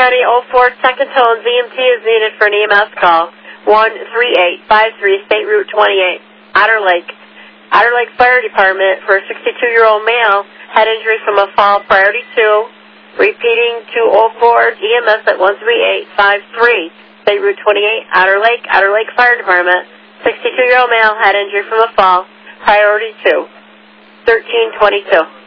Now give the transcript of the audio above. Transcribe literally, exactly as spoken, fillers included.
County oh four second tone, Z M T is needed for an E M S call. one three eight five three, State Route twenty-eight, Otter Lake. Otter Lake Fire Department for a sixty-two-year-old male, head injury from a fall, priority two. Repeating to oh four E M S at one three eight five three, State Route twenty-eight, Otter Lake, Otter Lake Fire Department. sixty-two-year-old male, head injury from a fall, priority two. thirteen twenty-two.